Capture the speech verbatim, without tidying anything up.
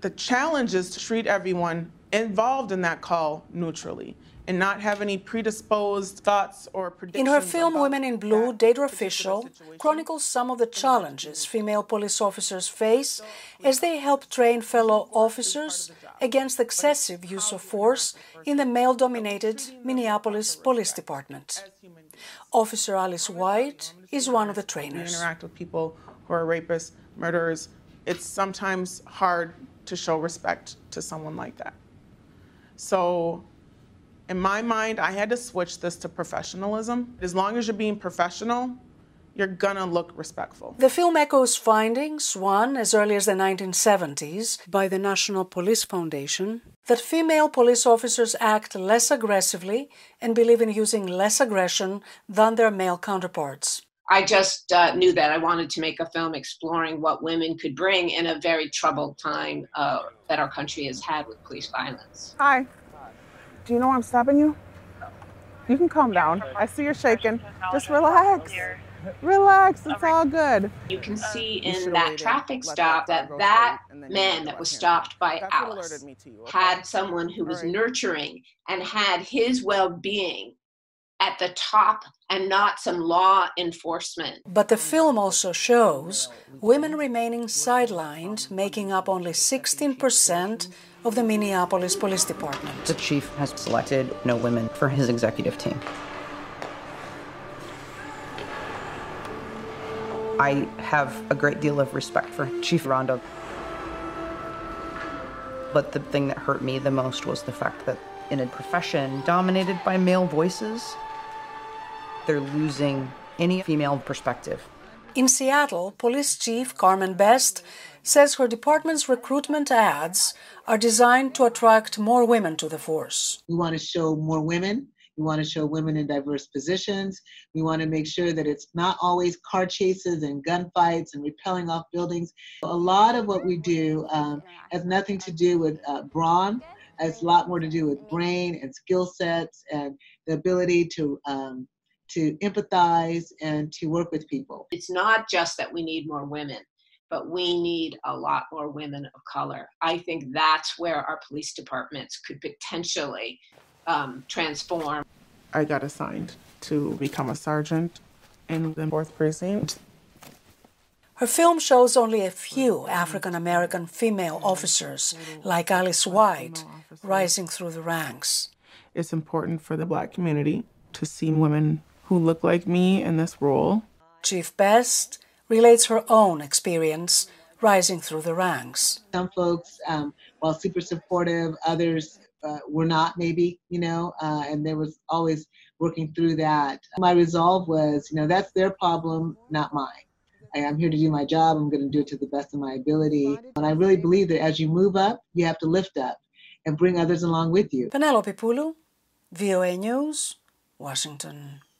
The challenge is to treat everyone involved in that call neutrally and not have any predisposed thoughts or predictions. In her film Women in Blue, Deidre Fishel chronicles some of the challenges female police officers face as they help train fellow officers against excessive use of force in the male-dominated Minneapolis Police Department. Officer Alice White is one of the trainers. You interact with people who are rapists, murderers. It's sometimes hard to show respect to someone like that. So in my mind, I had to switch this to professionalism. As long as you're being professional, you're gonna look respectful. The film echoes findings, one as early as the nineteen seventies by the National Police Foundation, that female police officers act less aggressively and believe in using less aggression than their male counterparts. I just uh, knew that I wanted to make a film exploring what women could bring in a very troubled time uh, that our country has had with police violence. Hi. Do you know why I'm stopping you? You can calm down. I see you're shaking. Just relax. Relax, it's all good. You can see in that traffic stop that that man that was stopped by Alice had someone who was nurturing and had his well-being at the top and not some law enforcement. But the film also shows women remaining sidelined, making up only sixteen percent of the Minneapolis Police Department. The chief has selected no women for his executive team. I have a great deal of respect for Chief Rondo. But the thing that hurt me the most was the fact that in a profession dominated by male voices, they're losing any female perspective. In Seattle, Police Chief Carmen Best says her department's recruitment ads are designed to attract more women to the force. We want to show more women. We want to show women in diverse positions. We want to make sure that it's not always car chases and gunfights and rappelling off buildings. A lot of what we do um, has nothing to do with uh, brawn. It has a lot more to do with brain and skill sets and the ability to um, to empathize and to work with people. It's not just that we need more women, but we need a lot more women of color. I think that's where our police departments could potentially um, transform. I got assigned to become a sergeant in the fourth precinct. Her film shows only a few African-American female officers, like Alice White, rising through the ranks. It's important for the Black community to see women who look like me in this role. Chief Best relates her own experience rising through the ranks. Some folks, um, while super supportive, others uh, were not maybe, you know, uh, and there was always working through that. My resolve was, you know, that's their problem, not mine. I, I'm here to do my job. I'm going to do it to the best of my ability. And I really believe that as you move up, you have to lift up and bring others along with you. Penelope Pulu, V O A News, Washington.